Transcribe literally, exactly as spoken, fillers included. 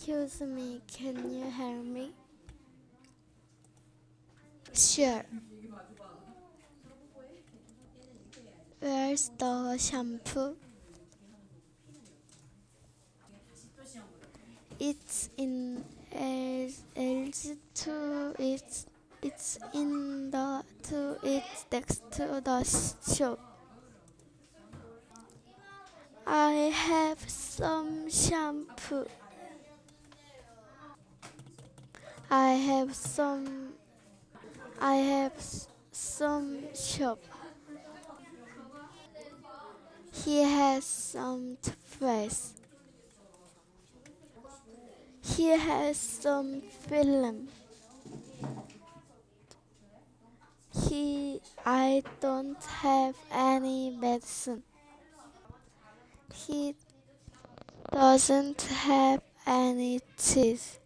Excuse me, can you help me? Sure. Where's the shampoo? It's in L two. It's it's in the two. It's next to the shop. I have some shampoo. I have some. I have s- some soap. He has some toothpaste. He has some film. He. I don't have any medicine. He doesn't have any teeth.